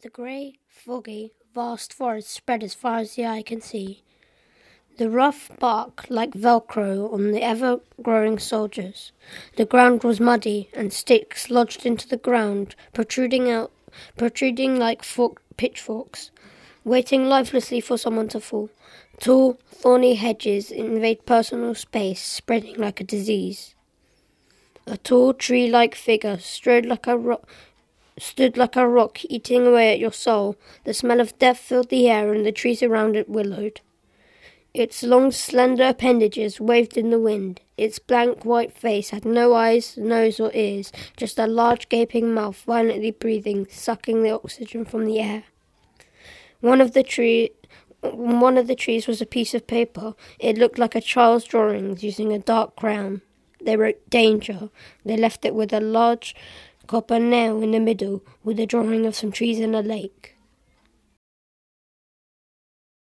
The grey, foggy, vast forest spread as far as the eye can see. The rough bark like velcro on the ever-growing soldiers. The ground was muddy, and sticks lodged into the ground, protruding like forked pitchforks, waiting lifelessly for someone to fall. Tall, thorny hedges invade personal space, spreading like a disease. A tall, tree-like figure stood like a rock, eating away at your soul. The smell of death filled the air, and the trees around it willowed. Its long, slender appendages waved in the wind. Its blank, white face had no eyes, nose, or ears, just a large, gaping mouth, violently breathing, sucking the oxygen from the air. One of the trees was a piece of paper. It looked like a child's drawings, using a dark crayon. They wrote "Danger." They left it with a large copper nail in the middle, with a drawing of some trees in a lake.